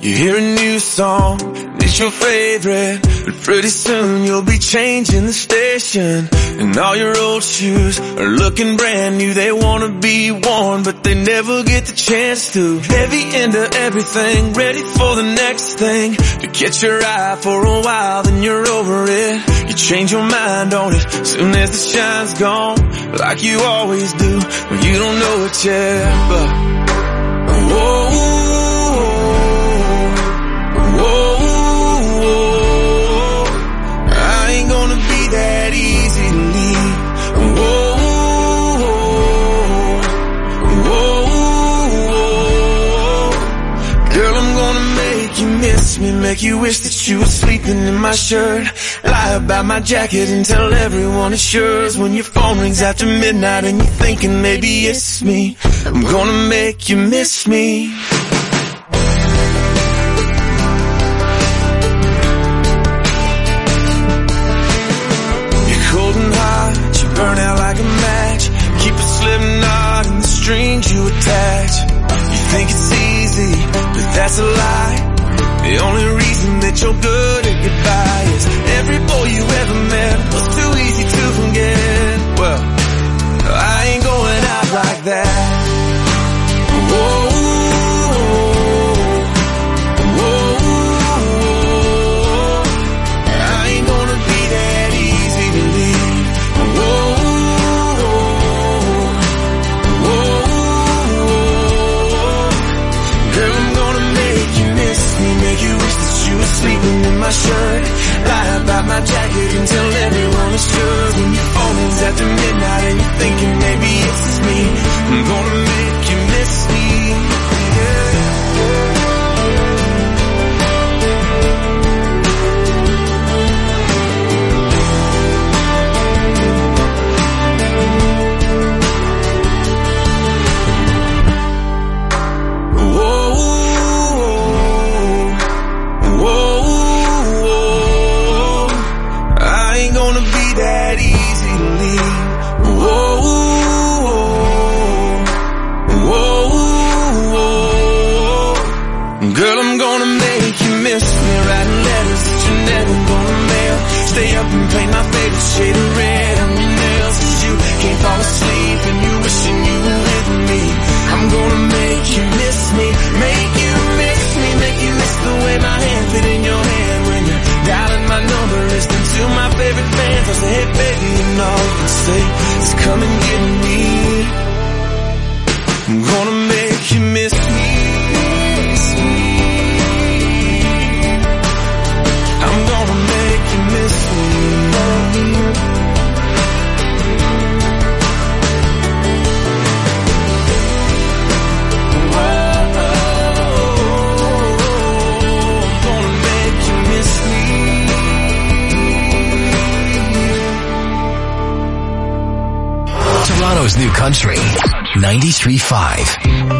You hear a new song, it's your favorite, but pretty soon you'll be changing the station. And all your old shoes are looking brand new. They wanna be worn, but they never get the chance to. Heavy into everything, ready for the next thing. To catch your eye for a while, then you're over it. You change your mind on it, soon as the shine's gone, like you always do, when you don't know it yet. But whoa, I ain't gonna be that easy to leave. Girl, I'm gonna make you miss me, make you wish that you were sleeping in my shirt. Lie about my jacket and tell everyone it's yours. When your phone rings after midnight and you're thinking maybe it's me, I'm gonna make you miss me. Burn out like a match, keep a slip knot in the strings you attach. You think it's easy, but that's a lie. The only reason that you're good at goodbye is every boy you ever met was too easy to forget. Well, I ain't going out like that. Whoa. Sleeping in my shirt, lie about my jacket and tell everyone it's yours. When your phone rings after midnight and you're thinking maybe it's just me, I'm gonna make you miss me. Girl, I'm gonna make you miss me, writing letters that you're never gonna mail. Stay up and paint my favorite shade of red on your nails, 'cause you can't fall asleep and you wishing you were with me. I'm gonna make you miss me, make you miss me, make you miss the way my hand fit in your hand when you're dialing my number, listening to my favorite band. I say, hey baby, you know you can say, just come and get me. I'm gonna make you miss me. I'm gonna make you miss me. I'm gonna make you miss me. Toronto's new country, 93.5.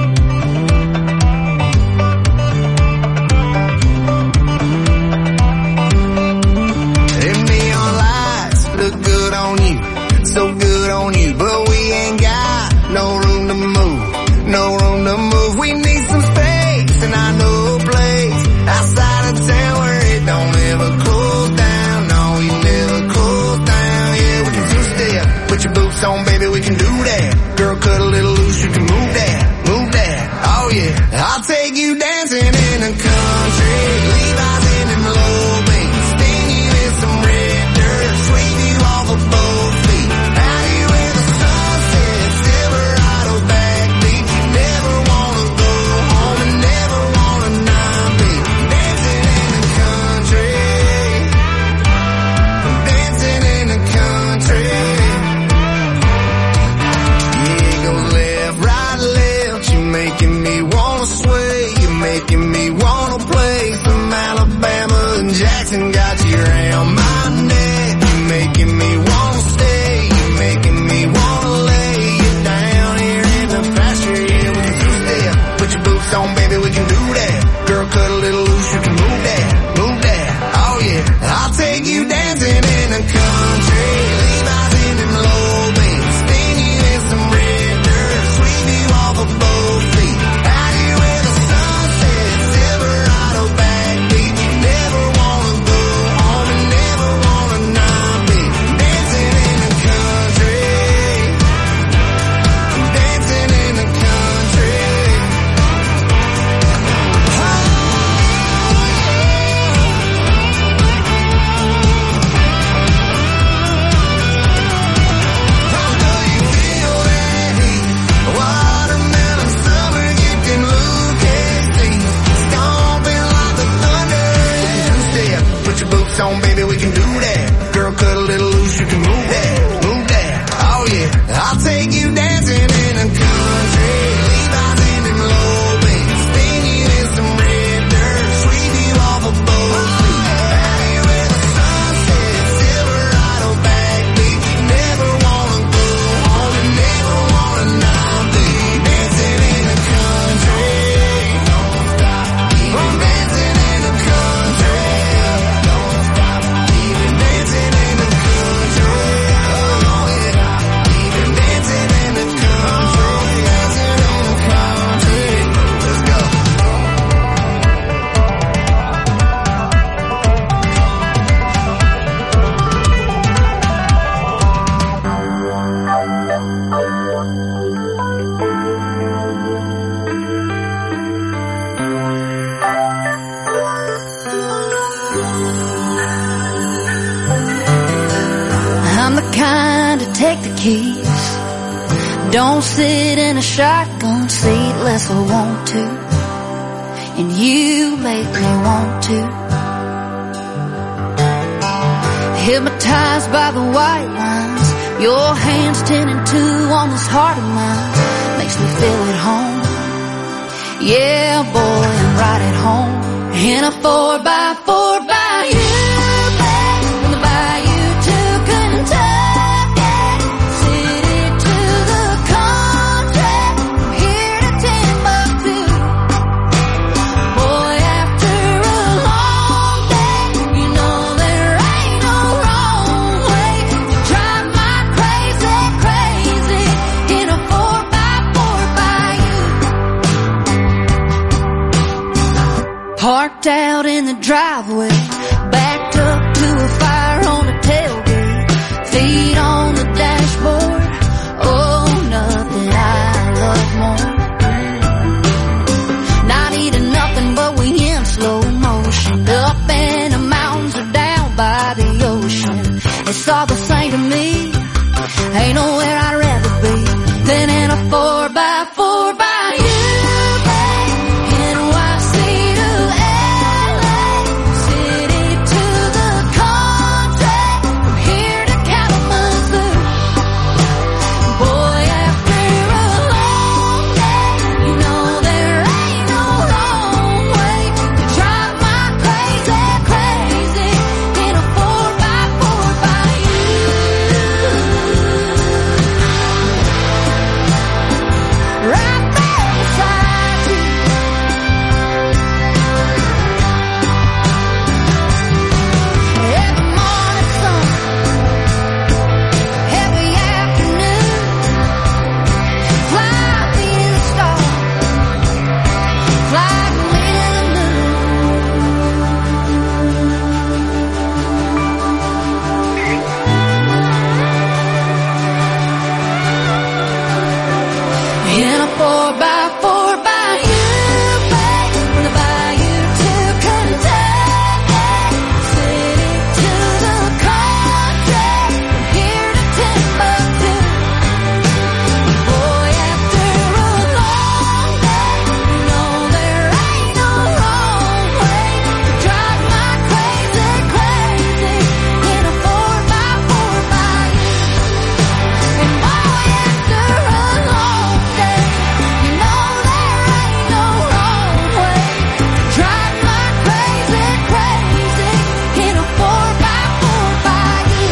On, baby, we can do that. Girl, cut a little loose, you can move that, move that. Oh yeah, I'll take you dancing in the country, Levi's in them low beats, spin you in some red dirt, sweep you off of both feet. Out here with the sunset, Silverado backbeat, you never wanna go keys. Don't sit in a shotgun seat unless I want to, and you make me want to. Hypnotized by the white lines, your hands 10 and 2 on this heart of mine, makes me feel at home. Yeah, boy, I'm right at home in a 4x4 by you, babe, from the bayou to Kentucky, city to the country, from here to Timbuktu. Boy, after a long day, you know there ain't no wrong way to drive my crazy, crazy in a 4x4 by you. Parked out in the driveway, backed up to a fire on the tailgate, feet on the dashboard. Oh, nothing I love more. Not eating nothing, but we in slow motion, up in the mountains or down by the ocean. It's all the same to me, ain't nowhere I'd rather be than in a 4x4 by you, babe. NYC to LA, city to the country, from here to Kalamazoo. Boy, after a long day, you know there ain't no wrong way to drive my crazy, crazy in a 4x4 by you. Right there beside you. Every morning sun, every afternoon, fly me the star, fly me to the in a 4x4 by you, babe, from the bayou to Kentucky, city to the country, from here to Timbuktu. Boy, after a long day, you know there ain't no wrong way to drive my crazy, crazy in a 4x4 by you. And boy, after a long day, you know there ain't no wrong way to drive my crazy, crazy in a 4x4 by you.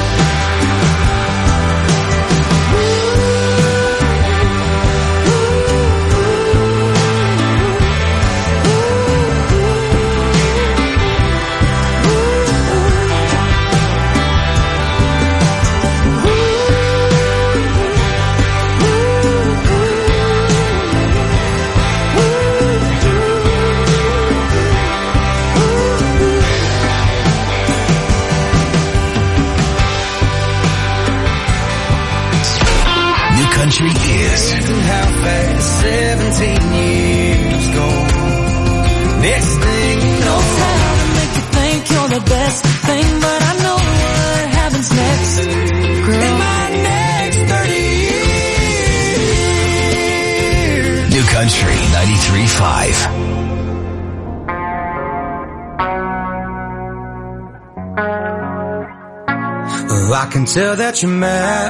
New Country is How fast 17 years go. Next thing you know, Trying to make you think you're the best thing, but I know what happens next. Girl, my next 30 years. New Country 93.5. Oh, I can tell that you're mad,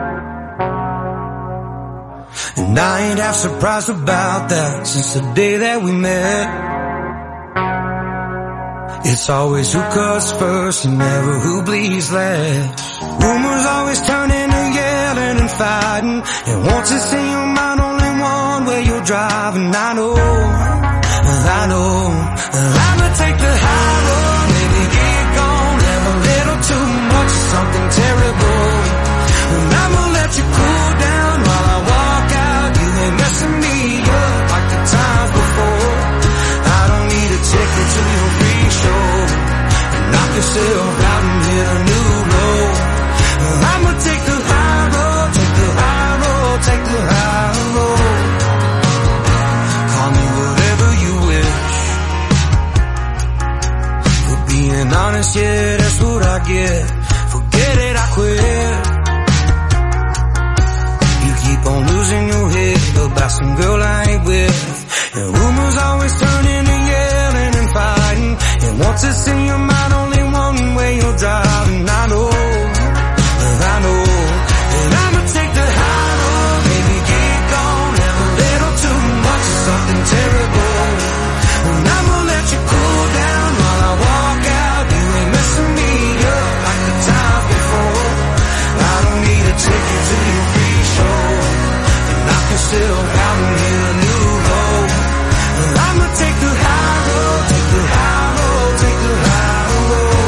and I ain't half surprised about that since the day that we met. It's always who cuts first and never who bleeds last. Rumors always turn into yelling and fighting, and once it's in your mind only one way you're driving. I know I'ma take the high road, maybe get gone, have a little too much of something terrible, and I'ma let you cool down while I walk out. You ain't messing me up like the times before. I don't need a ticket to your free show, and knock yourself out and hit a new low. I'ma take the high road, take the high road, take the high road. Call me whatever you wish. For being honest, yeah, that's what I get. Forget it, I quit. losing your head about some girl I ain't with. And rumors always turning to yelling and fighting. And once it's in your mind, only one way you'll drive. And I know that I'ma take the high road, maybe get gone, have a little too much of something terrible. And I'ma let you cool down while I walk out. You ain't messing me up like the times before. I don't need to take you to your free show and knock yourself out and hit a new low. And I'ma take the high road, take the high road, take the high road.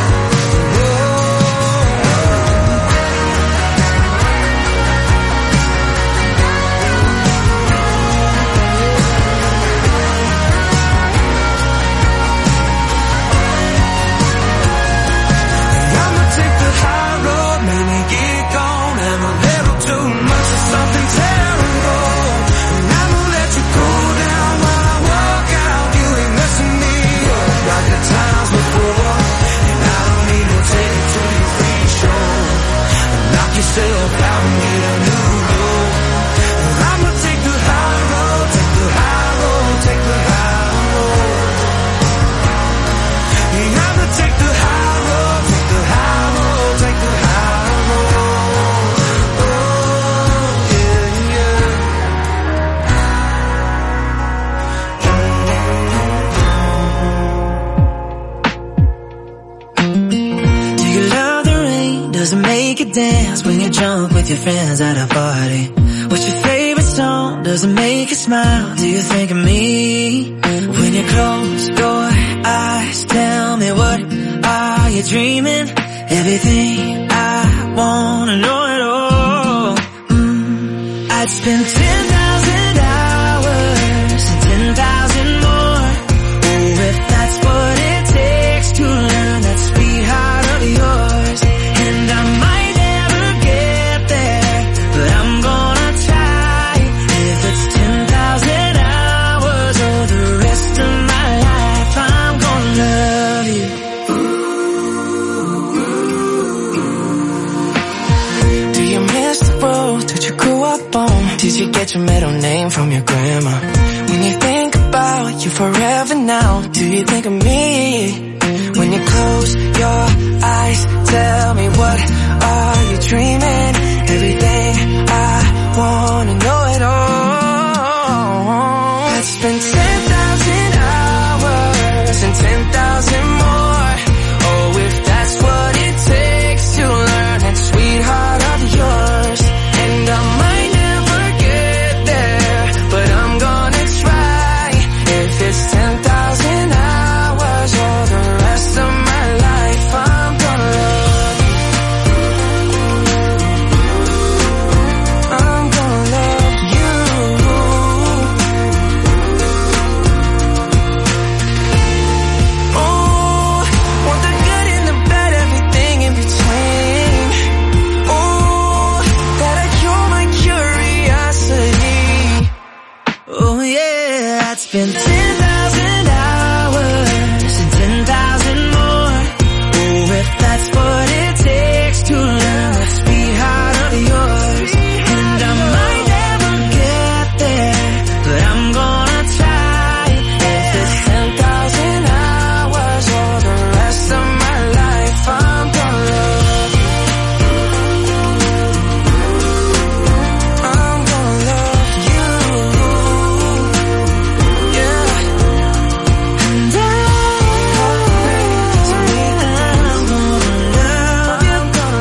Something terrible, and I'ma let you cool down while I walk out. You ain't messing me up like the times before. And I don't need to take you to your free show and knock yourself out and get a new low. And I'ma take the high road, take the high road, take the high road. And I'ma take the high road, take the high road, take the high road. Does it make you dance when you're drunk with your friends at a party? What's your favorite song? Does it make you smile? Do you think of me? When you close your eyes, tell me what are you dreaming? Everything I wanna know it all. I'd spend 10,000 hours and 10,000 more. Oh, if that's what it takes to learn that sweet heart of yours. And I might never get there, but I'm gonna try. If it's 10,000 hours or the rest of my life, I'm gonna love you. Do you miss the road that you grew up on? Did you get your middle name from your grandma? When you think about you forever now, do you think of me? When you close your eyes, tell me what are you dreaming? Everything I wanna know it all. I'd spend 10,000 hours and 10,000 more. Oh, if that's what it takes to learn that sweetheart of yours. And I might never get there, but I'm gonna try. If it's 10,000 hours or the rest of my life, I'm gonna love you. I'm gonna love you. Oh, want the good and the bad, everything in between. Oh, gotta cure my curiosity. Oh yeah, I'd spend 10,000 hours and 10,000 more. Oh, if that's what it takes to learn that sweetheart of yours. And I might never get there, but I'm gonna try. If it's 10,000 hours or the rest of my life, I'm gonna love you. I'm gonna love you. Yeah. And I'm gonna love you.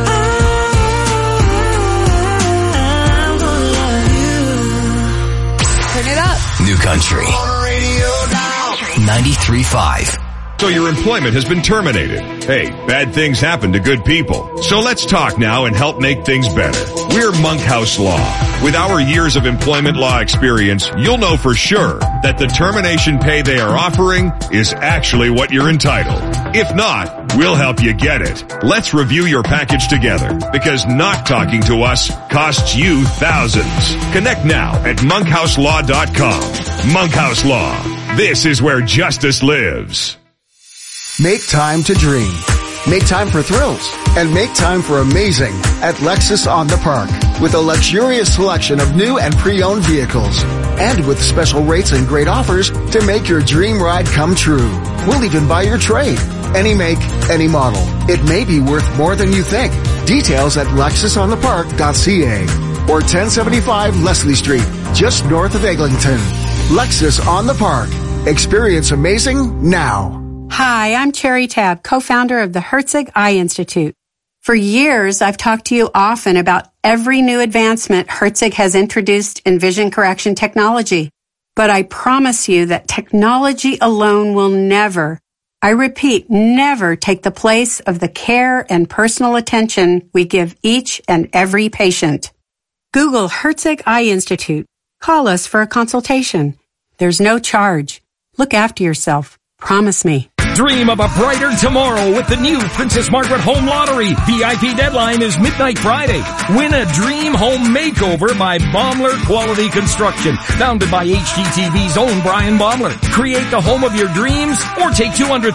I'm gonna love you. Turn it up. New Country On the radio now. 93.5. So your employment has been terminated. Hey, bad things happen to good people. So let's talk now and help make things better. We're Monkhouse Law. With our years of employment law experience, you'll know for sure that the termination pay they are offering is actually what you're entitled. If not, we'll help you get it. Let's review your package together, because not talking to us costs you thousands. Connect now at monkhouselaw.com. Monkhouse Law. This is where justice lives. Make time to dream. Make time for thrills and make time for amazing at Lexus on the Park with a luxurious selection of new and pre-owned vehicles and with special rates and great offers to make your dream ride come true. We'll even buy your trade. Any make, any model. It may be worth more than you think. Details at lexusonthepark.ca or 1075 Leslie Street, just north of Eglinton. Lexus on the Park. Experience amazing now. Hi, I'm Cherry Tabb, co-founder of the Herzig Eye Institute. For years, I've talked to you often about every new advancement Herzig has introduced in vision correction technology. But I promise you that technology alone will never, I repeat, never take the place of the care and personal attention we give each and every patient. Google Herzig Eye Institute. Call us for a consultation. There's no charge. Look after yourself. Promise me. Dream of a brighter tomorrow with the new Princess Margaret Home Lottery. VIP deadline is midnight Friday. Win a dream home makeover by Baumler Quality Construction, founded by HGTV's own Brian Baumler. Create the home of your dreams or take $200,000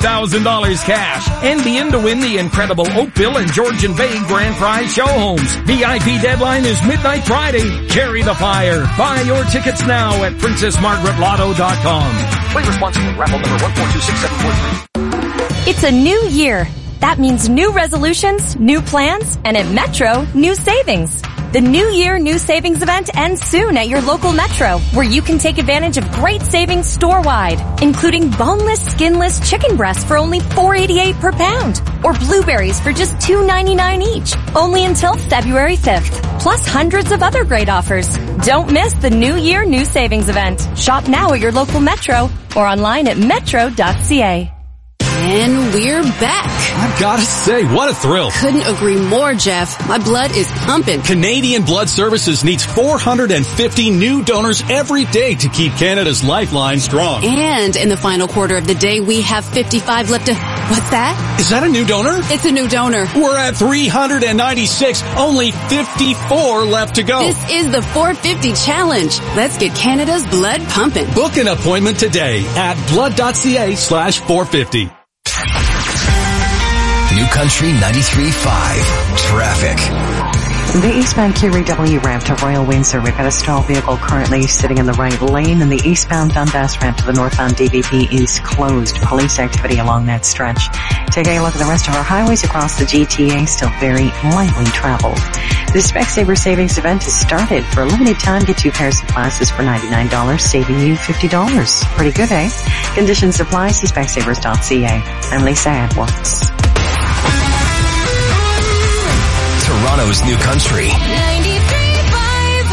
cash and be in to win the incredible Oakville and Georgian Bay Grand Prize show homes. VIP deadline is midnight Friday. Carry the fire. Buy your tickets now at PrincessMargaretLotto.com. Play responsibly. Raffle number 142674. It's a new year. That means new resolutions, new plans, and at Metro, new savings. The New Year New Savings event ends soon at your local Metro, where you can take advantage of great savings store-wide, including boneless, skinless chicken breasts for only $4.88 per pound, or blueberries for just $2.99 each, only until February 5th, plus hundreds of other great offers. Don't miss the New Year New Savings event. Shop now at your local Metro or online at metro.ca. And we're back. I've got to say, what a thrill. Couldn't agree more, Jeff. My blood is pumping. Canadian Blood Services needs 450 new donors every day to keep Canada's lifeline strong. And in the final quarter of the day, we have 55 left to... What's that? Is that a new donor? It's a new donor. We're at 396. Only 54 left to go. This is the 450 challenge. Let's get Canada's blood pumping. Book an appointment today at blood.ca/450. New Country 93.5 Traffic. The eastbound QEW ramp to Royal Windsor. We've got a stalled vehicle currently sitting in the right lane, and the eastbound Dundas ramp to the northbound DVP is closed. Police activity along that stretch. Taking a look at the rest of our highways across the GTA, still very lightly traveled. The Specsavers Savings event has started. For a limited time, get 2 pairs of glasses for $99, saving you $50. Pretty good, eh? Conditions apply. See Specsavers.ca. I'm Lisa Edwards. Toronto's New Country 93.5.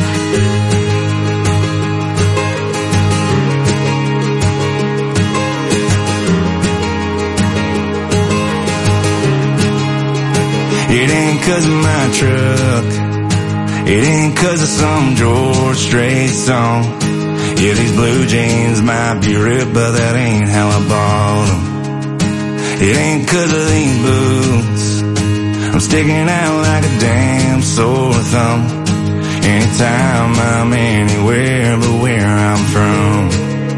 It ain't 'cause of my truck. It ain't 'cause of some George Strait song. Yeah, these blue jeans might be ripped, but that ain't how I bought them. It ain't 'cause of these boots. I'm sticking out like a damn sore thumb. Anytime I'm anywhere but where I'm from.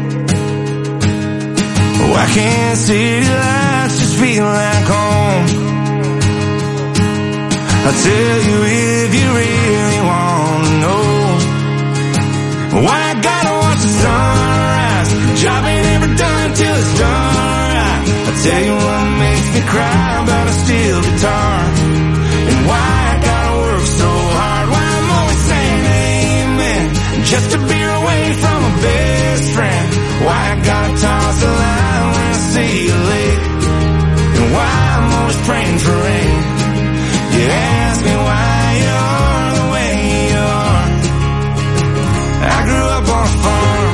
Why can't city lights just feel like home? I'll tell you if you really want to know. Why I gotta watch the sunrise. Job ain't ever done till it's done right. I'll tell you what makes me cry about a steel guitar. And why I gotta work so hard. Why I'm always saying amen just to be away from a best friend. Why I gotta toss a line when I see a lake. And why I'm always praying for rain. You ask me why you are the way you are. I grew up on a farm.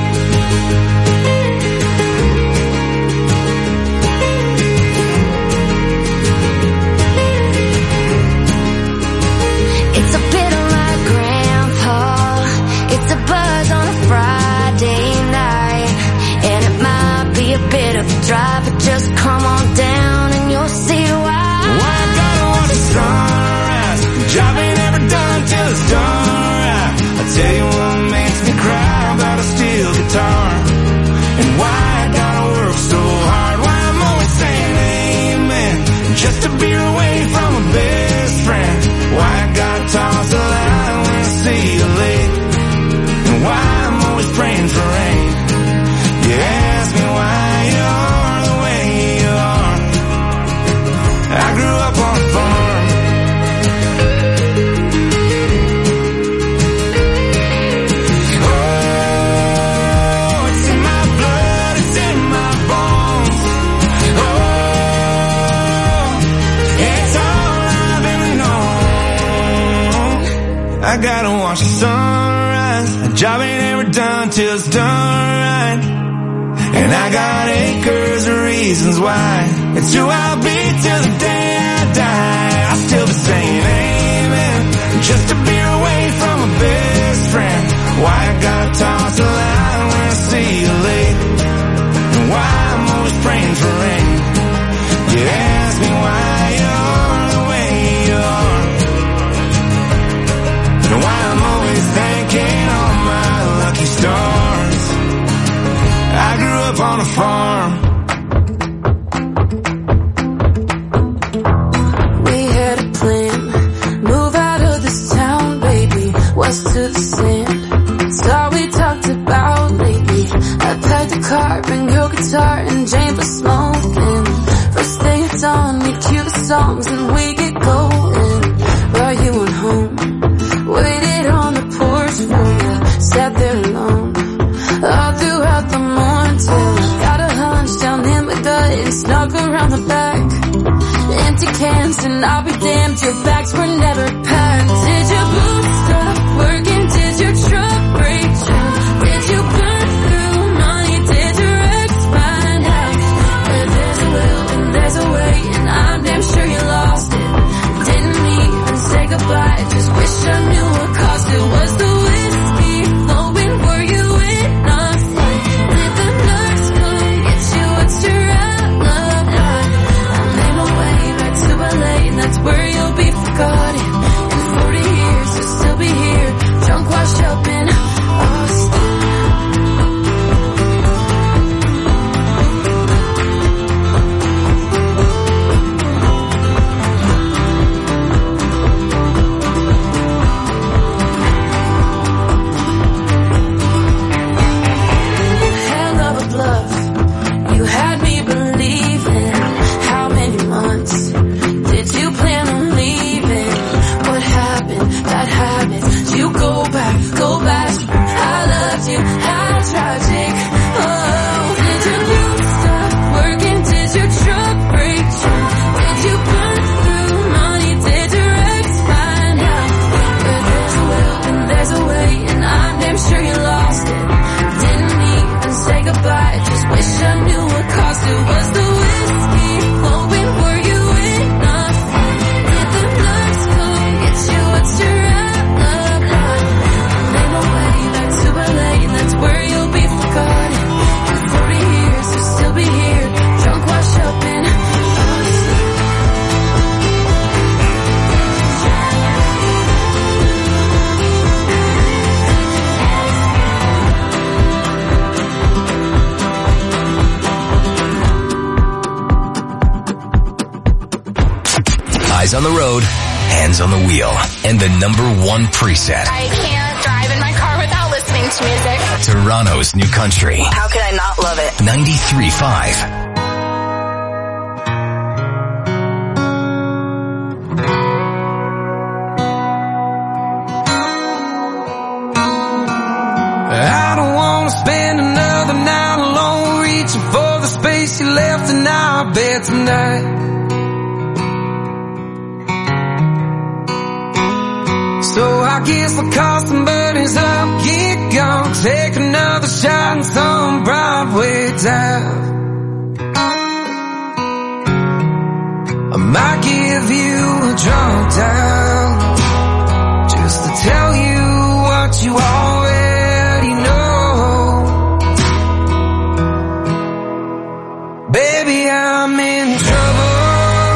It's a bit like Grandpa. It's a buzz on a Friday night. And it might be a bit of a drive, but just come on down and you'll see why. Why I gotta watch the sunrise. Job ain't ever done till it's done right. I tell you what makes me cry about a steel guitar. And why I gotta work so hard. Why I'm always saying amen I gotta watch the sunrise. A job ain't ever done till it's done right. And I got acres of reasons why. It's who I'll be till the day I die. I'll still be saying amen, just to be away from my best friend. Why I gotta toss a line when I see you late, and why I'm always praying for rain. You ask me why you're the way you are, and why I'm always thanking all my lucky stars. I grew up on a farm. We had a plan, move out of this town, baby, west to the sand. It's all we talked about lately. I packed a car, bring your guitar, and Jane was smoking. First thing it's on, we cue the songs and we get going. While you went home, waited on the porch for you, sat there alone all throughout the morning till I got a hunch down in my gut and snuck around the back. Empty cans and I'll be damned, your bags were never packed. Did your boots stop working? Did your truck break down? Did you burn through money? Did your ex find out? But there's a will and there's a way, and I'm damn sure you lost it. Didn't even say goodbye, just wish I knew what caused it. Was the whiskey flowing? Were you in a fight? Did the nurse come get you? What's your alibi? I made my way back to LA, and that's where you'll be forgotten. In 40 years you'll still be here, drunk washed up in Austin. Hell of a bluff, you had me believing. How many months did you plan on leaving? What happened? Bad habits. Did you go back? I loved you. How tragic. Oh, did your boots stop working? Did your truck break down? Did you burn through money? Did your ex find out? But there's a will and there's a way, and I'm damn sure you lost it. Didn't even say goodbye, just wish I knew what caused it. Was the whiskey flowing? Were you in a fight? Did the nurse come get you? What's your alibi? I made my way back to LA, and that's where you'll be forgotten. In 40 years you'll still be here, drunk washed up in Austin. Eyes on the road, hands on the wheel, and the #1 preset. I can't drive in my car without listening to music. Toronto's new country. How could I not love it? 93.5. I don't wanna spend another night alone, reaching for the space you left in our bed tonight. So I guess I'll call some buddies up, get gone, take another shot in some Broadway dive. I might give you a drunk dial, just to tell you what you already know. Baby, I'm in trouble,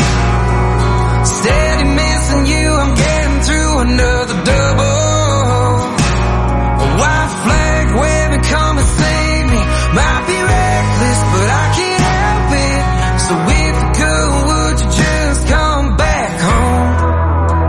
steady missing you, I'm getting through another double. A white flag waving, come and save me. Might be reckless, but I can't help it. So if you could, would you just come back home?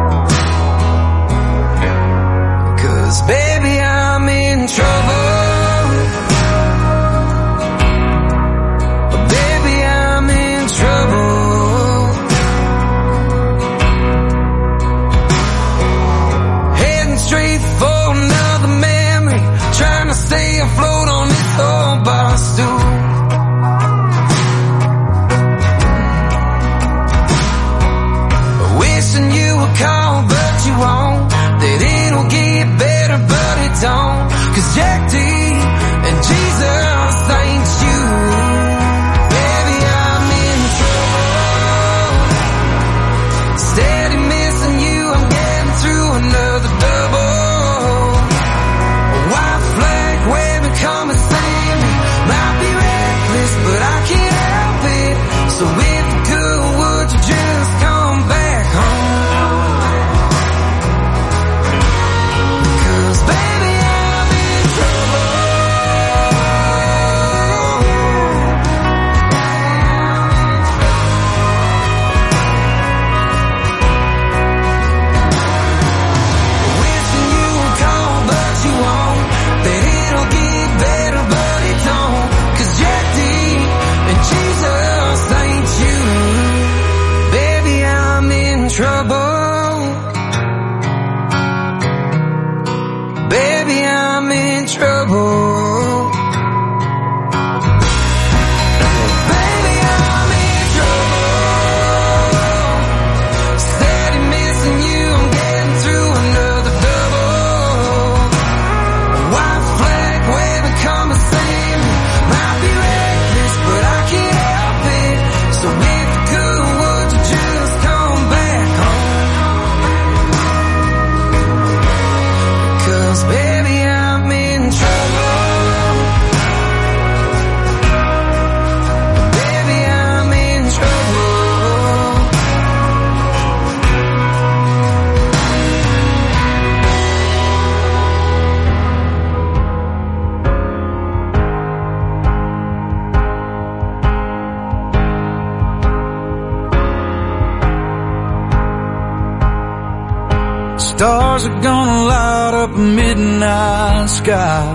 Stars are gonna light up a midnight sky.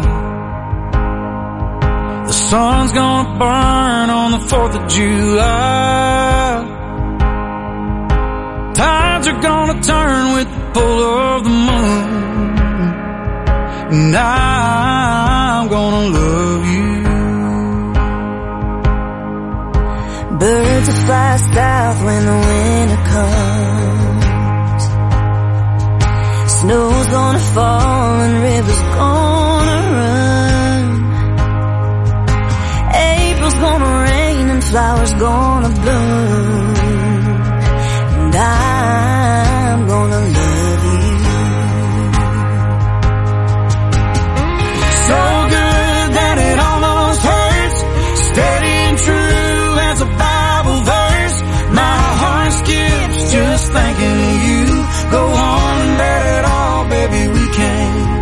The sun's gonna burn on the 4th of July. Tides are gonna turn with the pull of the moon. And I'm gonna love you. Birds will fly south when the winter comes. Snow's gonna fall and rivers gonna run. April's gonna rain and flowers gonna bloom. And I'm gonna love you. So good that it almost hurts. Steady and true as a Bible verse. My heart skips just thinking of you. Go on and bet it all, baby, we can't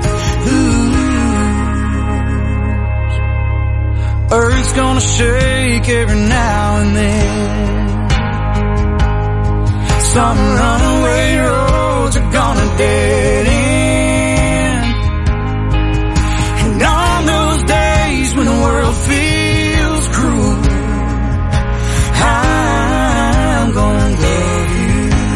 lose. Earth's gonna shake every now and then. Some runaway roads are gonna dead end. And on those days when the world feels cruel, I'm gonna love you.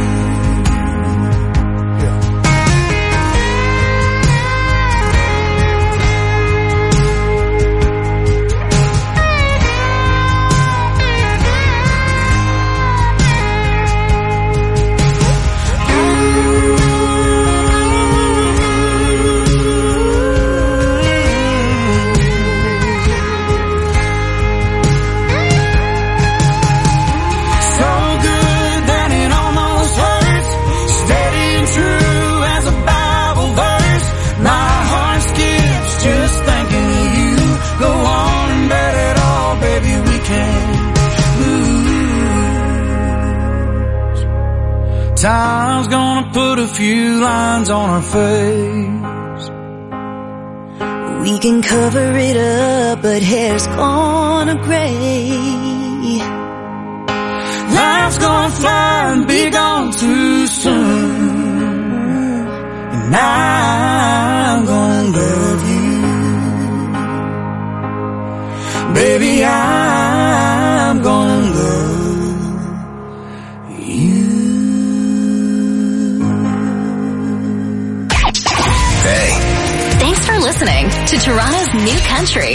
Time's gonna put a few lines on our face. We can cover it up, but hair's gonna gray. Life's gonna fly and be gone too soon. And I'm gonna love you. Baby, I'm gonna love you. Hey. Thanks for listening to Toronto's New Country.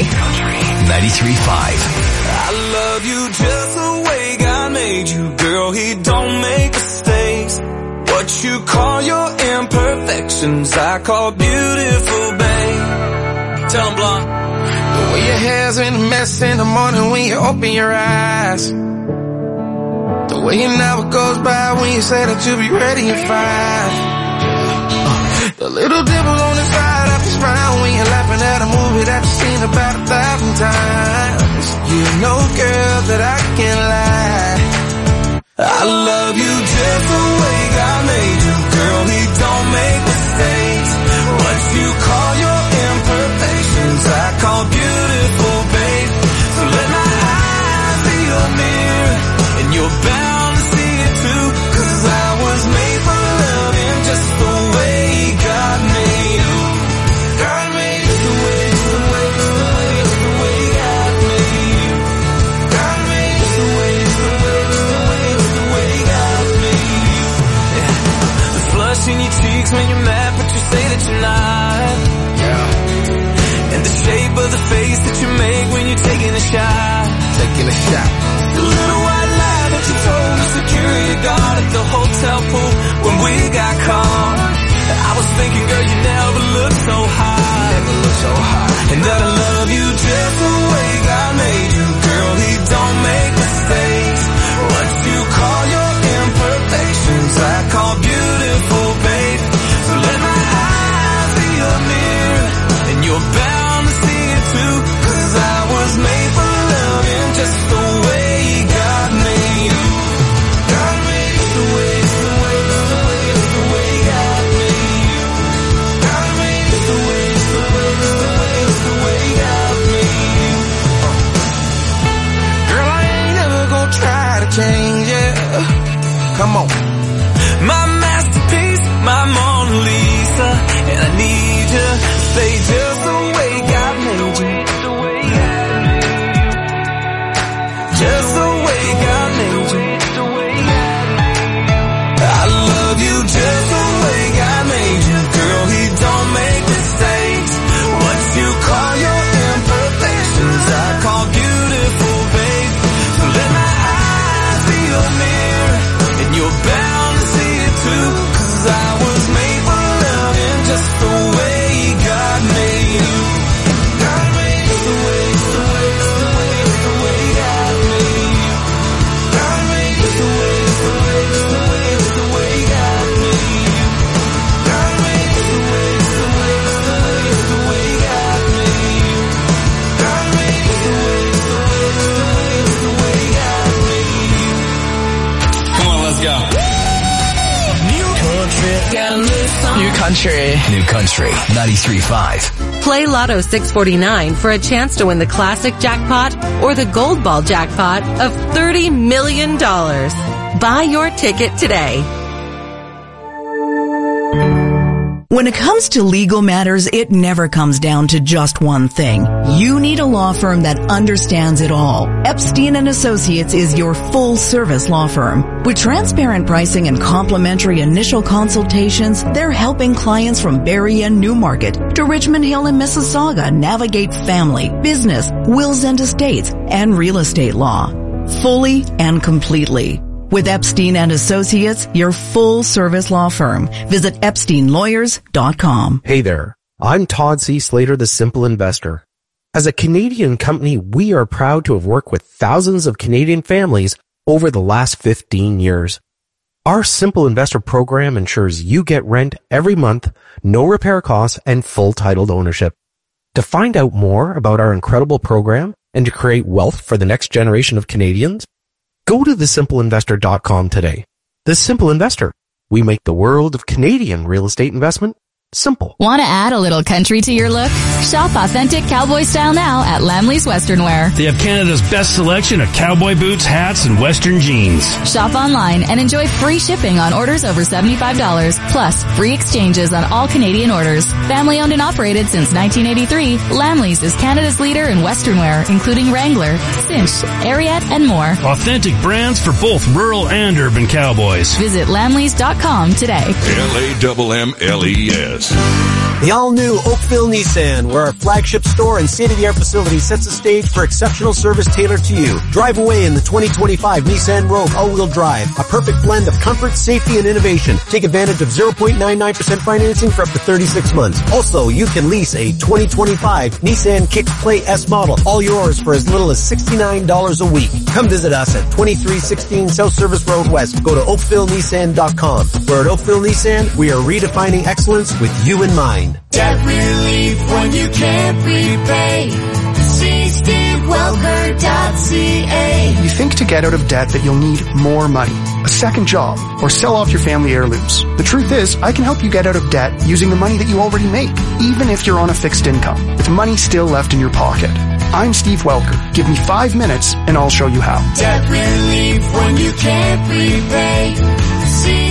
93.5. I love you just the way God made you, girl. He don't make mistakes. What you call your imperfections, I call beautiful, babe. Tell him, Blonde. The way your hair's in a mess in the morning when you open your eyes. The way an hour goes by when you say that you'll be ready in 5. The little dimple on the side of your smile when you're laughing at a movie that you've seen about 1,000 times. You know, girl, that I can't lie. I love you just the way God made you, girl. He don't make mistakes. What you call your imperfections, I call beautiful, babe. So let my eyes be your mirror, and you're bound to see it too. 'Cause I was made for loving just the way God made you. God made you the way, the way, the way, the way God made you. God made you the way, the way, the way, the way God made you. Yeah. The flush in your cheeks when you're mad, but you say that you're not. Yeah. And the shape of the face that you make when you're taking a shot. Taking a shot. The little white lie that you told the security guard at the hotel pool when we got caught. I was thinking, girl, you never looked so hot. Never looked so hot. And that I love you just the way God made you, girl. He don't make mistakes. What you call your imperfections, I call beautiful, babe. So let my eyes be your mirror, and you're bound to see it too. 'Cause I was made for loving just the way God made you. God made you the way, the way, the way, the way God made you. God made you the way, the way, the way, the way God made you. Girl, I ain't never gonna try to change it. Come on. My masterpiece, my Mona Lisa. Country. New Country 93.5. Play Lotto 649 for a chance to win the classic jackpot or the gold ball jackpot of $30 million. Buy your ticket today. When it comes to legal matters, it never comes down to just one thing. You need a law firm that understands it all. Epstein & Associates is your full-service law firm. With transparent pricing and complimentary initial consultations, they're helping clients from Barrie and Newmarket to Richmond Hill and Mississauga navigate family, business, wills and estates, and real estate law. Fully and completely. With Epstein & Associates, your full-service law firm. Visit EpsteinLawyers.com. Hey there. I'm Todd C. Slater, the Simple Investor. As a Canadian company, we are proud to have worked with thousands of Canadian families over the last 15 years. Our Simple Investor program ensures you get rent every month, no repair costs, and full titled ownership. To find out more about our incredible program and to create wealth for the next generation of Canadians, go to thesimpleinvestor.com today. The Simple Investor. We make the world of Canadian real estate investment simple. Want to add a little country to your look? Shop authentic cowboy style now at Lamley's Western Wear. They have Canada's best selection of cowboy boots, hats, and Western jeans. Shop online and enjoy free shipping on orders over $75, plus free exchanges on all Canadian orders. Family owned and operated since 1983, Lamley's is Canada's leader in Western wear, including Wrangler, Cinch, Ariat, and more. Authentic brands for both rural and urban cowboys. Visit Lamleys.com today. LAMMLES. The all-new Oakville Nissan, where our flagship store and state-of-the-art facility sets the stage for exceptional service tailored to you. Drive away in the 2025 Nissan Rogue all-wheel drive, a perfect blend of comfort, safety, and innovation. Take advantage of 0.99% financing for up to 36 months. Also, you can lease a 2025 Nissan Kicks Play S model, all yours for as little as $69 a week. Come visit us at 2316 South Service Road West. Go to oakvillenissan.com. Where at Oakville Nissan, we are redefining excellence with you in mind. Debt relief when you can't repay. See SteveWelker.ca. You think to get out of debt that you'll need more money, a second job, or sell off your family heirlooms. The truth is, I can help you get out of debt using the money that you already make, even if you're on a fixed income, with money still left in your pocket. I'm Steve Welker. Give me 5 minutes and I'll show you how. Debt relief when you can't repay. See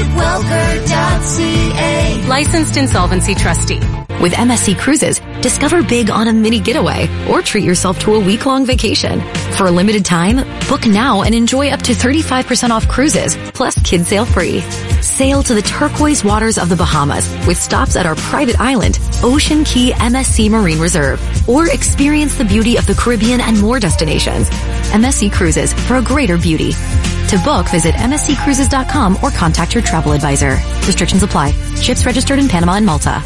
SteveWelker.ca. Licensed insolvency trustee. With MSC Cruises, discover big on a mini getaway or treat yourself to a week-long vacation. For a limited time, book now and enjoy up to 35% off cruises, plus kids sail free. Sail to the turquoise waters of the Bahamas with stops at our private island, Ocean Key MSC Marine Reserve, or experience the beauty of the Caribbean and more destinations. MSC Cruises, for a greater beauty. To book, visit msccruises.com or contact your travel advisor. Restrictions apply. Ships registered in Panama and Malta.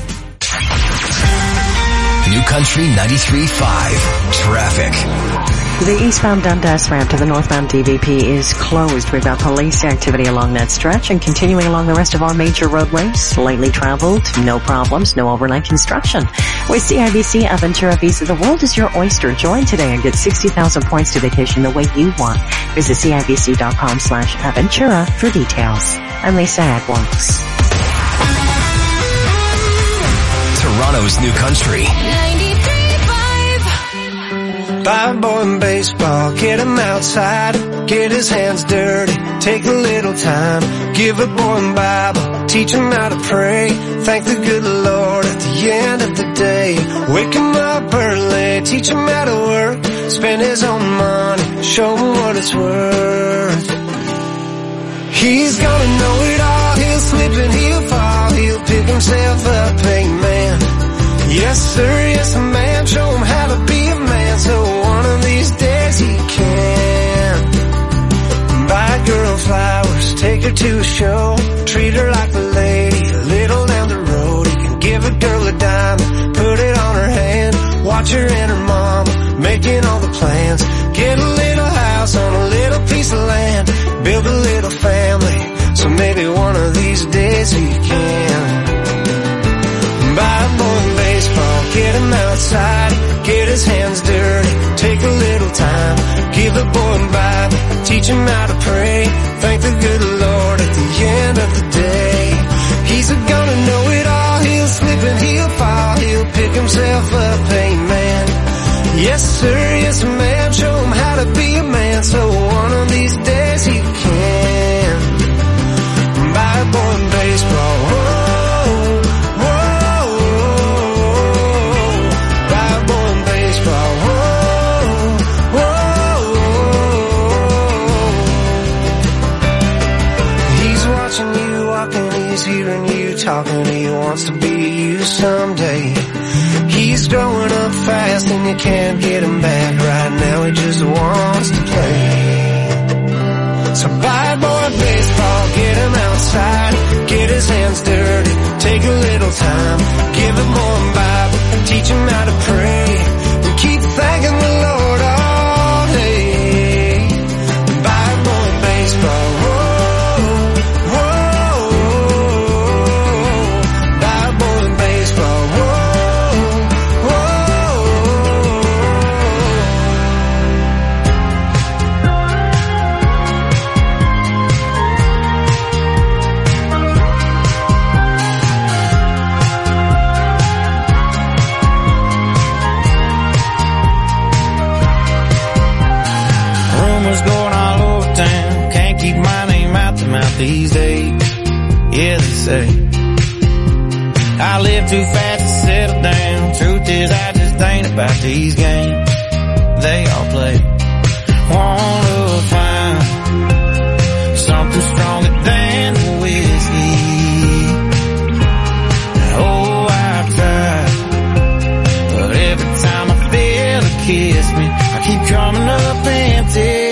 New Country 93.5. Traffic. The eastbound Dundas ramp to the northbound DVP is closed. We've got police activity along that stretch and continuing along the rest of our major roadways. Lightly traveled, no problems, no overnight construction. With CIBC Aventura Visa, the world is your oyster. Join today and get 60,000 points to vacation the way you want. Visit CIBC.com/Aventura for details. I'm Lisa Adwalks. Toronto's New Country. 93.5. Buy a boy in baseball, get him outside, get his hands dirty, take a little time, give a boy a Bible, teach him how to pray, thank the good Lord at the end of the day, wake him up early, teach him how to work, spend his own money, show him what it's worth. He's gonna know it all, he'll slip and he'll fall, he'll pick himself up, amen. Yes sir, yes ma'am, show him how to be a man, so one of these days he can. Buy a girl flowers, take her to a show, treat her like a lady, a little down the road. He can give a girl a diamond, put it on her hand, watch her and her mama, making all the plans. Get a little house on a little piece of land, build a little family, so maybe one of these days he can. Buy a boy in baseball, get him outside, get his hands dirty, take a little time, give the boy a Bible, teach him how to pray, thank the good Lord at the end of the day. He's gonna know it all. pick himself up, amen. Yes sir, yes ma'am, show him how to be a man, so one of these days he can buy a boy in baseball. Whoa, whoa, buy a boy in baseball. Whoa, whoa. He's watching you walking, he's hearing you talking, he wants to be you someday. He's growing up fast and you can't get him back. Right now he just wants to play. So buy a boy baseball, get him outside, get his hands dirty, take a little time, give him more Bible, teach him how to pray, and keep thanking the Lord all day. Buy a boy baseball. These days, yeah, they say I live too fast to settle down. Truth is, I just ain't about these games they all play. Wanna find something stronger than whiskey. Oh, I've tried, but every time I feel a kiss me, I keep coming up empty.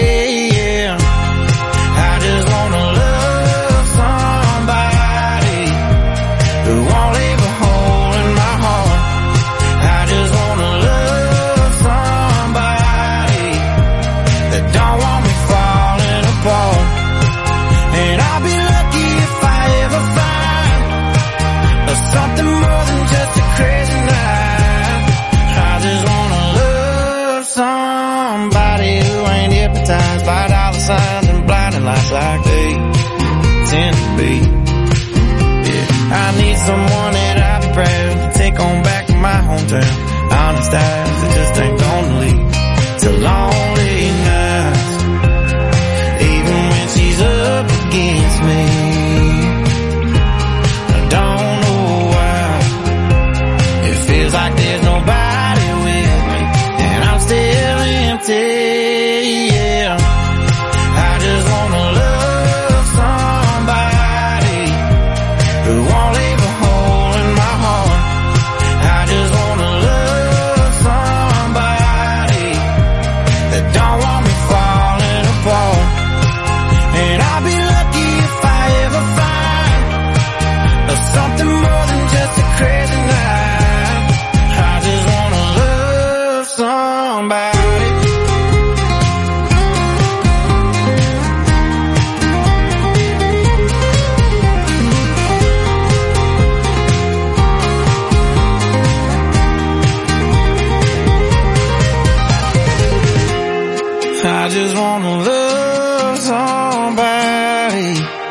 By dollar signs and blinding lights like they tend to be. Yeah, I need someone that I'll be proud to take on back to my hometown. Honest eyes that just ain't gonna lead to lonely nights, even when she's up against me. I don't know why it feels like there's nobody with me, and I'm still empty. I just wanna love somebody.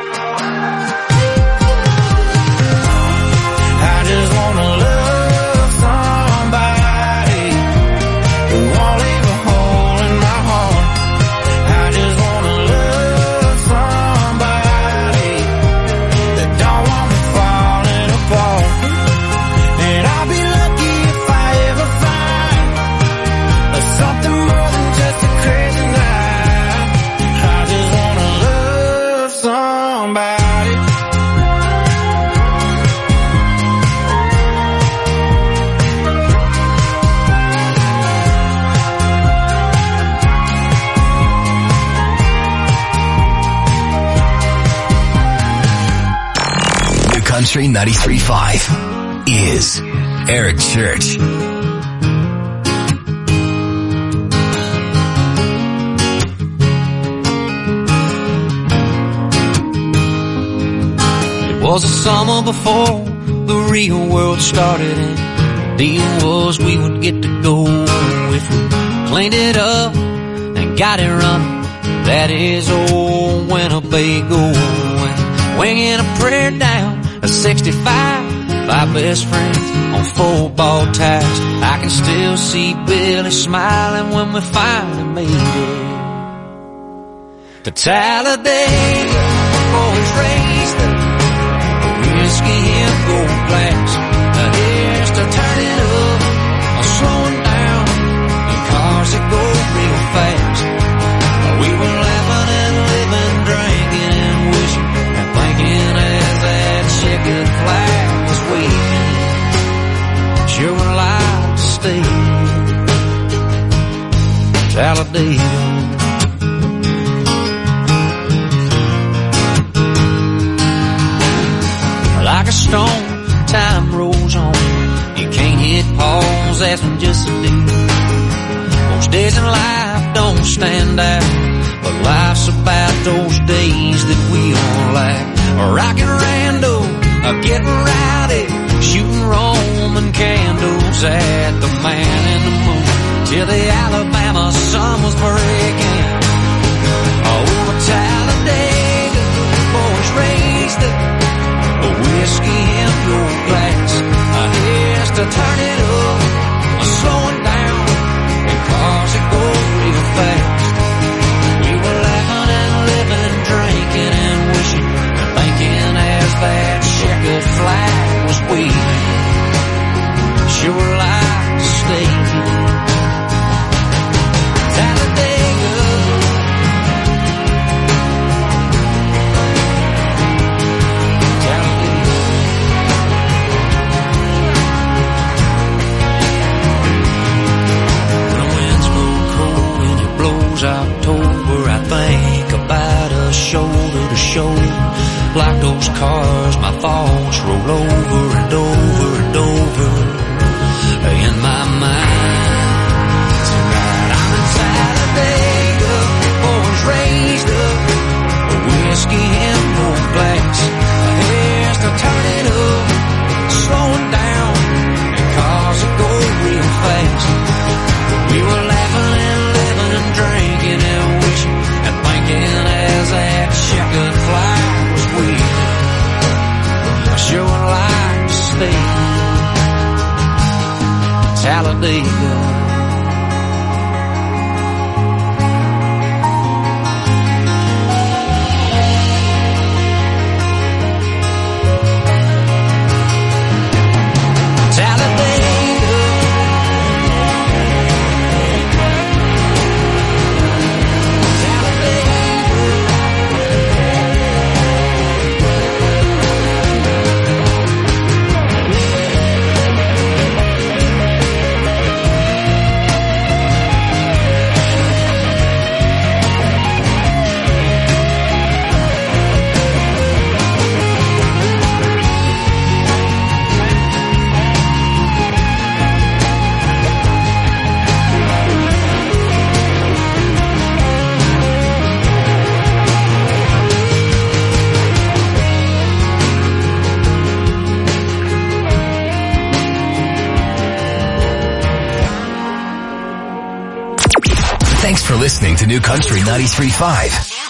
I just wanna love somebody who won't leave a hole in my heart. I just wanna love somebody that don't want me falling apart. And I'll be lucky if I ever find something more than just a crazy night. Country 93.5 is Eric Church. It was a summer before the real world started, and the deal was we would get to go if we cleaned it up and got it running. That is old Winnebago, and winging a prayer down a 65 5 best friends on football ties. I can still see Billy smiling when we finally made it to Talladega. Boys raised up whiskey and gold glass. Here's to turn it up, slowing down in cars that go real fast. We were laughing and living, drinking and wishing and thinking as that checkered flag was waving. Sure would like to stay Talladega. Like a stone, time rolls on. You can't hit pause, that's when just a deal. Most days in life don't stand out, but life's about those days that we all like. Rockin' Rando, getting rowdy, shooting Roman candles at the Man in the Moon, till the Alabama sun was breaking. Over Talladega, boys raised up a whiskey in your glass. Here's to turn it up, slowing down in cars that go real fast. We were laughing and living, drinking and wishing and thinking as that checkered flag was waving. Sure like to stay Talladega. October, I think about us shoulder to shoulder. Like those cars, my thoughts roll over and over and over in my mind. Tonight I'm in Talladega, boys raised up a whiskey in your glass. Here's to turn it up, slowing down in cars that go real fast. We were laughing and living and drinking and wishing and thinking as that checkered flag was waving. I sure would like to stay Talladega. Thanks for listening to New Country 93.5.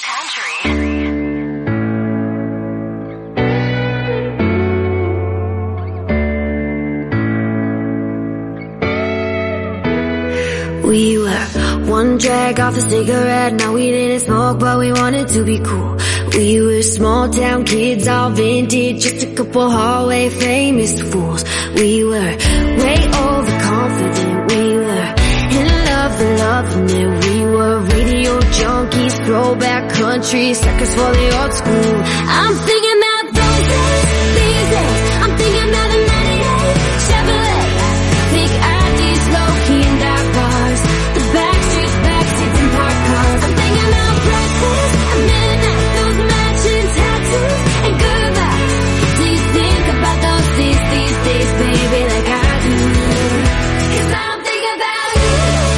We were one drag off a cigarette. Now we didn't smoke, but we wanted to be cool. We were small town kids, all vintage, just a couple hallway famous fools. We were way overconfident. We were in love and loving it. We were radio junkies, throwback country, suckers for the old school. I'm thinking about those days, these days. I'm thinking about the 98 Chevrolet. Think IDs, low-key and dark bars. The backstreets, backseats and parked cars. I'm thinking about breakfast at midnight, those matching tattoos and goodbye. Do you think about those days, baby, like I do? 'Cause I'm thinking about you.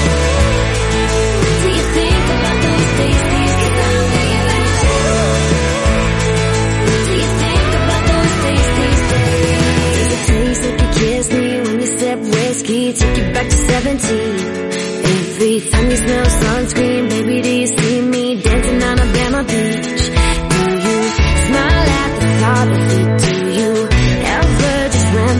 Do you think about those days? 'Cause I'm thinking about you. Do you think about those days? Does it taste like you kissed me when you sip whiskey? Take you back to 17. Every time you smell sunscreen, baby, do you see me dancing on Alabama Beach? Do you smile at the thought of it? Do you ever just run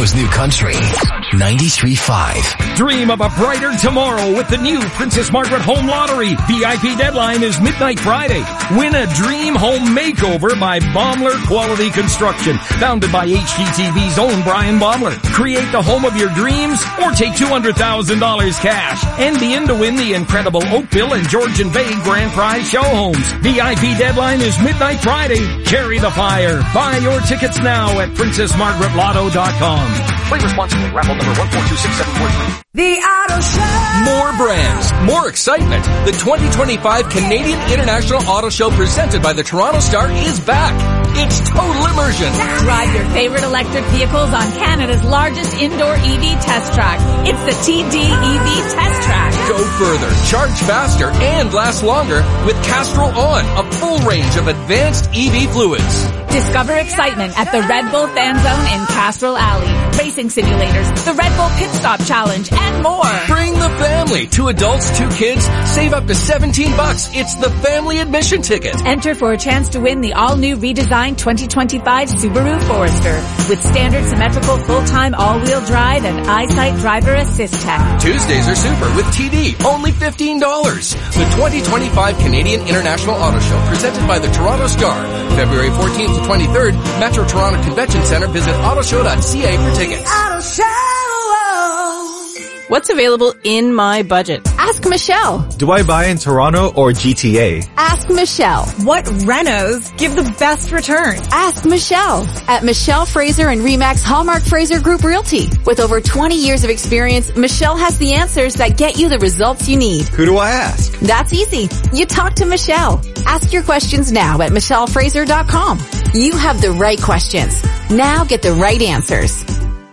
Toronto's New Country 93.5. Dream of a brighter tomorrow with the new Princess Margaret Home Lottery. VIP deadline is midnight Friday. Win a dream home makeover by Baumler Quality Construction, founded by HGTV's own Brian Baumler. Create the home of your dreams or take $200,000 cash and be in to win the incredible Oakville and Georgian Bay Grand Prize show homes. VIP deadline is midnight Friday. Carry the fire. Buy your tickets now at PrincessMargaretLotto.com. Play responsibly. Raffle number 1426743. The Auto Show. More brands, more excitement. The 2025 Canadian International Auto Show presented by the Toronto Star is back. It's total immersion. Drive your favorite electric vehicles on Canada's largest indoor EV test track. It's the TD EV Test Track. Go further, charge faster, and last longer with Castrol On, a full range of advanced EV fluids. Discover excitement at the Red Bull Fan Zone in Castrol Alley. Racing simulators, the Red Bull Pit Stop Challenge, and more. Bring the family. 2 adults, 2 kids. Save up to $17. It's the family admission ticket. Enter for a chance to win the all-new redesigned 2025 Subaru Forester with standard symmetrical full-time all-wheel drive and EyeSight driver assist tech. Tuesdays are super with TD, only $15. The 2025 Canadian International Auto Show presented by the Toronto Star. February 14th to 23rd, Metro Toronto Convention Center. Visit autoshow.ca for tickets. Auto Show. What's available in my budget? Ask Michelle. Do I buy in Toronto or GTA? Ask Michelle. What renos give the best return? Ask Michelle. At Michelle Fraser and Remax Hallmark Fraser Group Realty. With over 20 years of experience, Michelle has the answers that get you the results you need. Who do I ask? That's easy. You talk to Michelle. Ask your questions now at michellefraser.com. You have the right questions. Now get the right answers.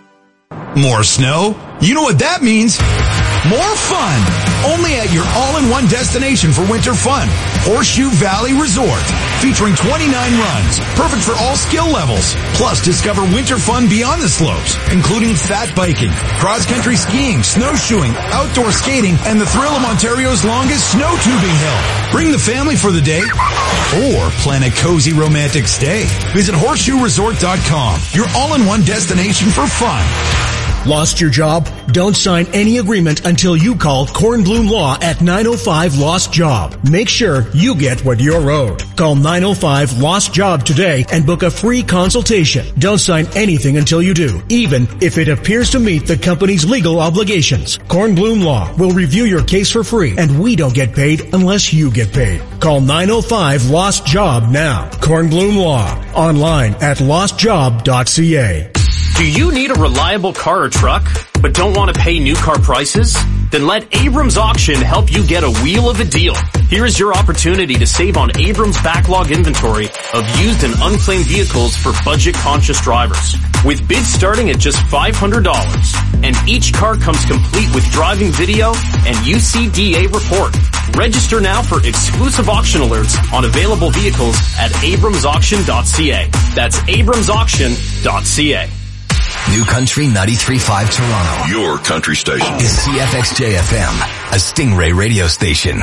More snow? You know what that means. More fun. Only at your all-in-one destination for winter fun. Horseshoe Valley Resort. Featuring 29 runs. Perfect for all skill levels. Plus, discover winter fun beyond the slopes, including fat biking, cross-country skiing, snowshoeing, outdoor skating, and the thrill of Ontario's longest snow tubing hill. Bring the family for the day or plan a cozy romantic stay. Visit horseshoeresort.com. Your all-in-one destination for fun. Lost your job? Don't sign any agreement until you call Kornblum Law at 905 Lost Job. Make sure you get what you're owed. Call 905 Lost Job today and book a free consultation. Don't sign anything until you do, even if it appears to meet the company's legal obligations. Kornblum Law will review your case for free, and we don't get paid unless you get paid. Call 905 Lost Job now. Kornblum Law. Online at lostjob.ca. Do you need a reliable car or truck, but don't want to pay new car prices? Then let Abrams Auction help you get a wheel of a deal. Here is your opportunity to save on Abrams backlog inventory of used and unclaimed vehicles for budget-conscious drivers. With bids starting at just $500, and each car comes complete with driving video and UCDA report. Register now for exclusive auction alerts on available vehicles at abramsauction.ca. That's abramsauction.ca. New Country 93.5 Toronto. Your country station. Is CFXJ-FM, a Stingray radio station.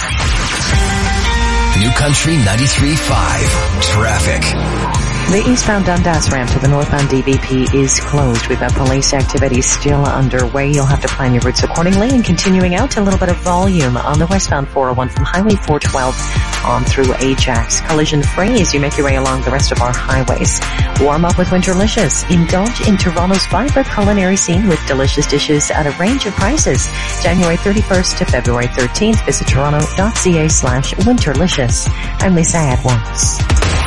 New Country 93.5. Traffic. The eastbound Dundas ramp to the northbound DVP is closed. We've got police activity still underway. You'll have to plan your routes accordingly. And continuing out, a little bit of volume on the westbound 401 from Highway 412 on through Ajax. Collision free as you make your way along the rest of our highways. Warm up with Winterlicious. Indulge in Toronto's vibrant culinary scene with delicious dishes at a range of prices. January 31st to February 13th. Visit toronto.ca/Winterlicious. I'm Lisa Adwans.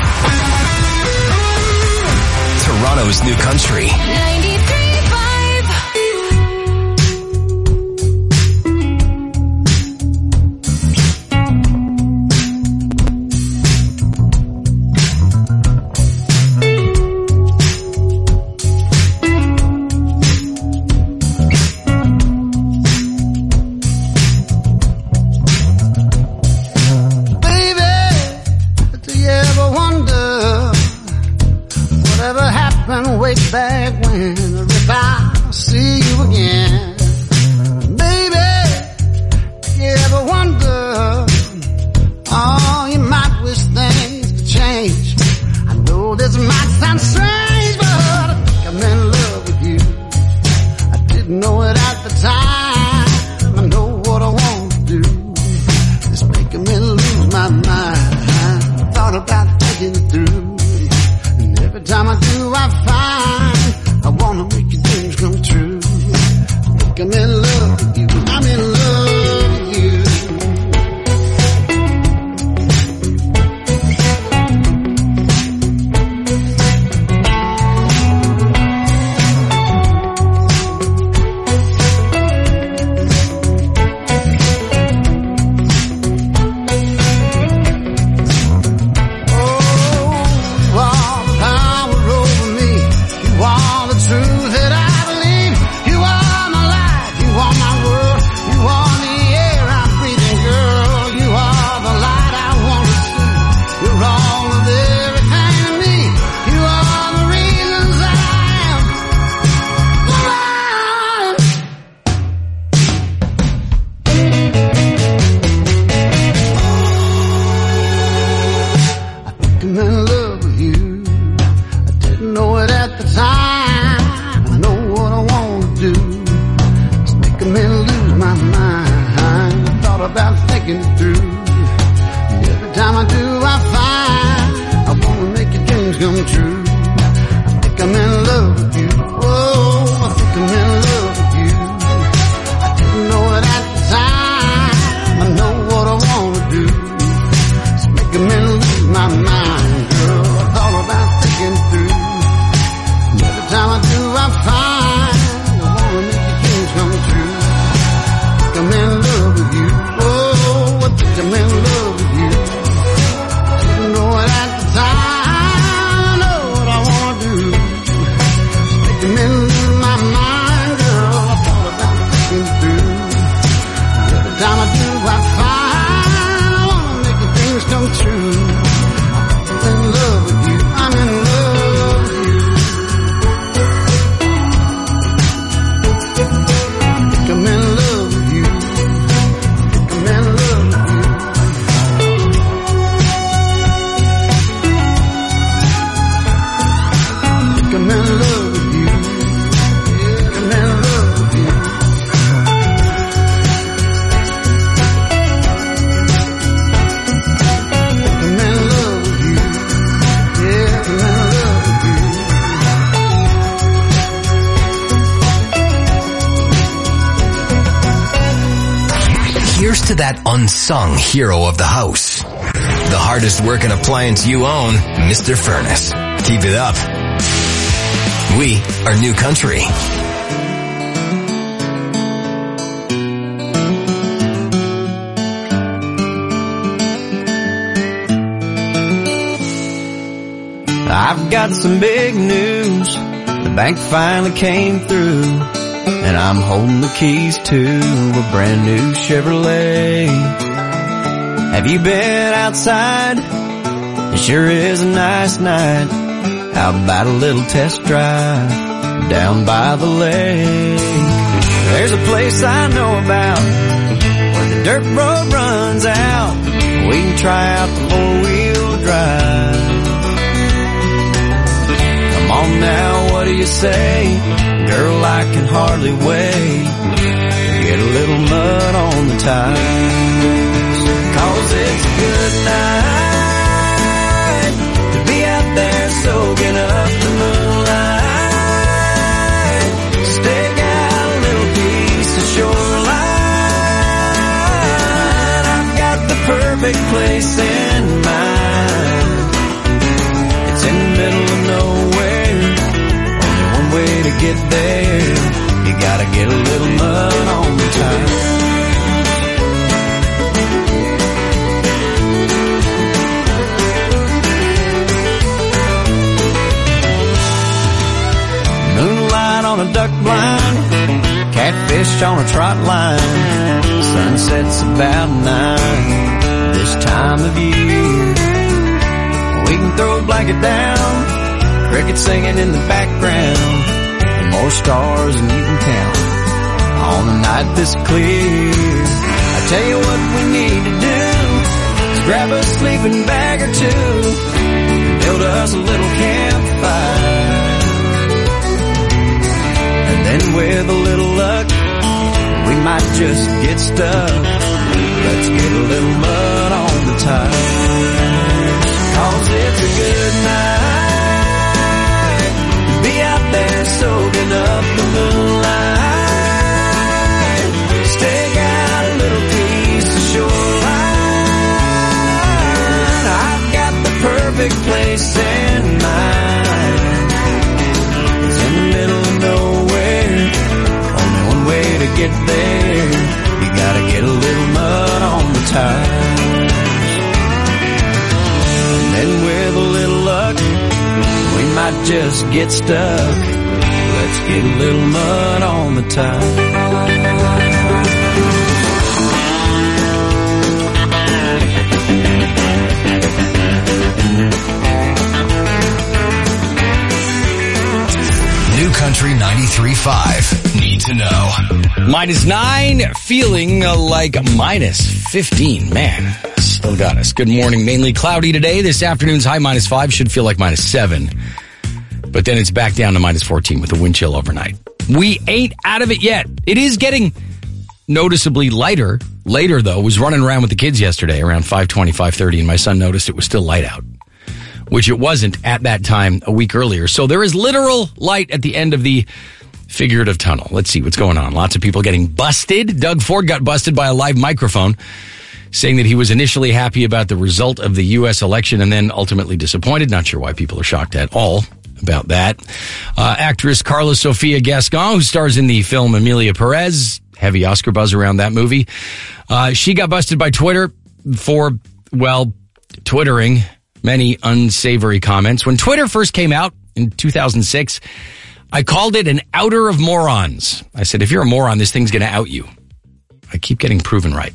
Toronto's New Country. 93.5. Baby, do you ever wonder whatever happened way back when? If I see you again, baby, do you ever wonder? Oh, you might wish things could change. I know this might sound strange, but I think I'm in love with you. thought about thinking it through. And every time I do, I find I wanna make your dreams come true. I think I'm in love with you. I'm in love with you. To that unsung hero of the house. The hardest working appliance you own, Mr. Furnace. Keep it up. We are New Country. I've got some big news. The bank finally came through, and I'm holding the keys to a brand new Chevrolet. Have you been outside? It sure is a nice night. How about a little test drive down by the lake? There's a place I know about where the dirt road runs out. We can try out the four-wheel drive. Come on now, what do you say? Girl, I can hardly wait to get a little mud on the tires. 'Cause it's a good night to be out there soaking up the moonlight. Stake out a little piece of shoreline. I've got the perfect place in mind. It's in the middle of nowhere. Only one way to get there. You gotta get a little mud on the tires. Moonlight on a duck blind, catfish on a trot line. Sunset's about 9 this time of year. We can throw a blanket down, crickets singing in the background, and more stars than you can count on a night this clear. I tell you what we need to do is grab a sleeping bag or two and build us a little campfire. And then with a little luck, we might just get stuck. Let's get a little mud on the tires. perfect place in mind. It's in the middle of nowhere, only one way to get there. You gotta get a little mud on the tires. And then with a little luck, we might just get stuck. Let's get a little mud on the tires. New Country 93.5. Need to know. -9, feeling like -15. Man, still got us. Good morning. Mainly cloudy today. This afternoon's high -5 should feel like -7. But then it's back down to -14 with a wind chill overnight. We ain't out of it yet. It is getting noticeably lighter. Later, though, was running around with the kids yesterday around 5:20, 5:30, and my son noticed it was still light out, which it wasn't at that time a week earlier. So there is literal light at the end of the figurative tunnel. Let's see what's going on. Lots of people getting busted. Doug Ford got busted by a live microphone, saying that he was initially happy about the result of the U.S. election and then ultimately disappointed. Not sure why people are shocked at all about that. Actress Carla Sofia Gascon, who stars in the film Emilia Perez, heavy Oscar buzz around that movie. She got busted by Twitter for, well, twittering many unsavory comments. When Twitter first came out in 2006, I called it an outer of morons. I said, if you're a moron, this thing's going to out you. I keep getting proven right.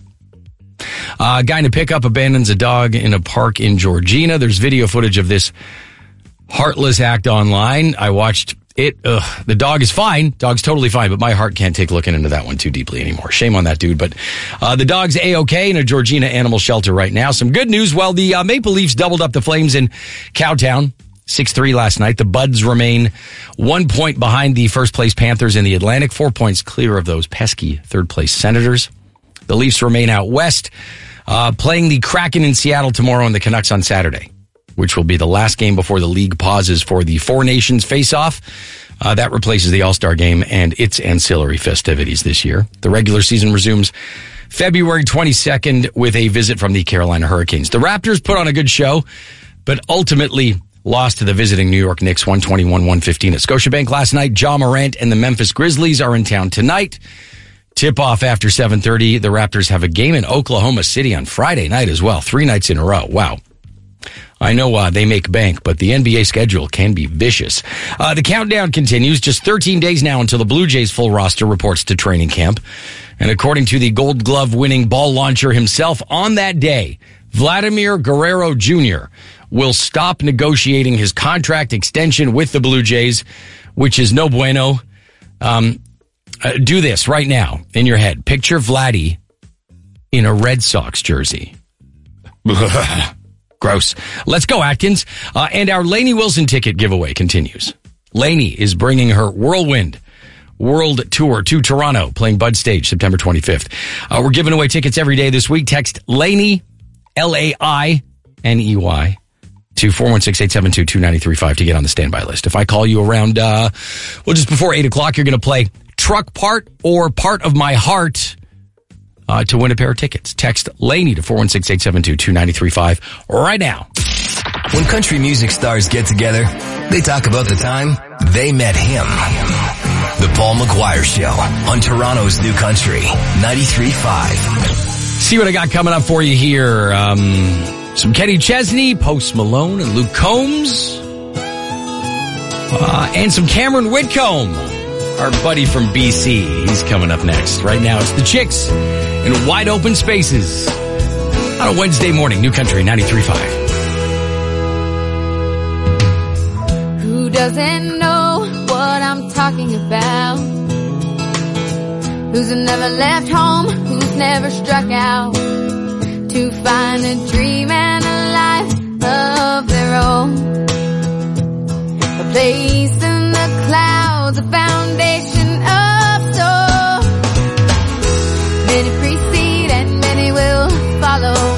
A guy in a pickup abandons a dog in a park in Georgina. There's video footage of this heartless act online. I watched it. The dog is fine. Dog's totally fine, but my heart can't take looking into that one too deeply anymore. Shame on that dude. But the dog's A-OK in a Georgina animal shelter right now. Some good news. Well, the Maple Leafs doubled up the Flames in Cowtown, 6-3 last night. The Buds remain 1 point behind the first-place Panthers in the Atlantic, 4 points clear of those pesky third-place Senators. The Leafs remain out west, playing the Kraken in Seattle tomorrow and the Canucks on Saturday, which will be the last game before the league pauses for the Four Nations face-off. That replaces the All-Star game and its ancillary festivities this year. The regular season resumes February 22nd with a visit from the Carolina Hurricanes. The Raptors put on a good show, but ultimately lost to the visiting New York Knicks 121-115 at Scotiabank last night. Ja Morant and the Memphis Grizzlies are in town tonight. Tip-off after 7:30. The Raptors have a game in Oklahoma City on Friday night as well. 3 nights in a row. Wow. I know they make bank, but the NBA schedule can be vicious. The countdown continues. Just 13 days now until the Blue Jays' full roster reports to training camp. And according to the Gold Glove-winning ball launcher himself, on that day, Vladimir Guerrero Jr. will stop negotiating his contract extension with the Blue Jays, which is no bueno. Do this right now in your head. Picture Vladdy in a Red Sox jersey. Gross. Let's go, Atkins. And our Lainey Wilson ticket giveaway continues. Lainey is bringing her Whirlwind World Tour to Toronto, playing Bud Stage September 25th. We're giving away tickets every day this week. Text Lainey, Lainey, to 416-872-2935 to get on the standby list. If I call you around, just before 8 o'clock, you're going to play Truck Part or Part of My Heart to win a pair of tickets. Text Lainey to 416-872-2935 right now. When country music stars get together, they talk about the time they met him. The Paul McGuire Show on Toronto's New Country 93.5. See what I got coming up for you here. Some Kenny Chesney, Post Malone, and Luke Combs. And some Cameron Whitcomb, our buddy from BC. He's coming up next. Right now, it's the Chicks in Wide Open Spaces on a Wednesday morning. New Country 93.5. Who doesn't know what I'm talking about? Who's never left home? Who's never struck out to find a dream and a life of their own? A place in the clouds, a foundation of soul. Many precede and many will follow.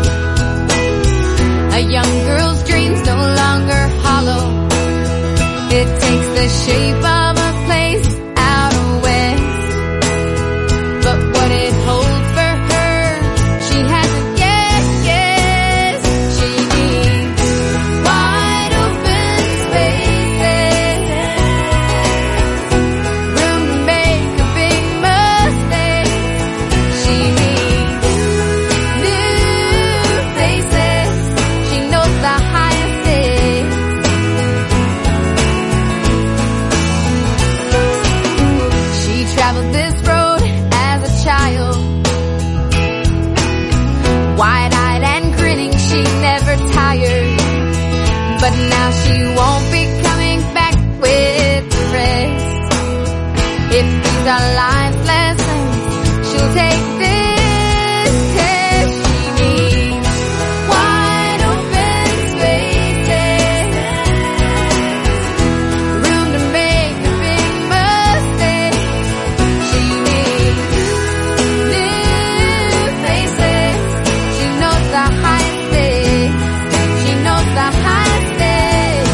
A young girl's dreams no longer hollow. It takes the shape of a place out west. But what it holds for her, she has a guess. She needs Now she won't be coming back with the rest. If these are life lessons, she'll take this test. She needs wide open spaces, room to make a big mistake. She needs new faces. She knows the high stakes. She knows the high stakes.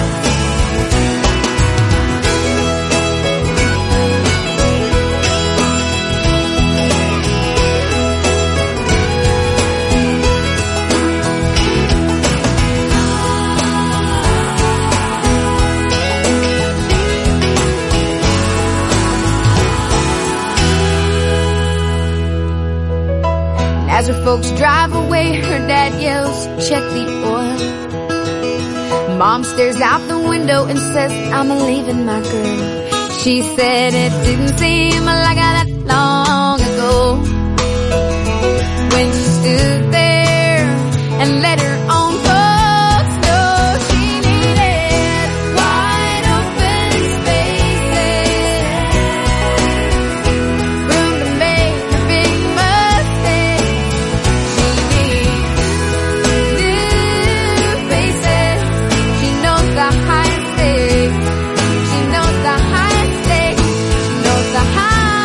As her folks drive away, her dad yells, check the oil. Mom stares out the window and says, I'm leaving my girl. She said it didn't seem like that long ago.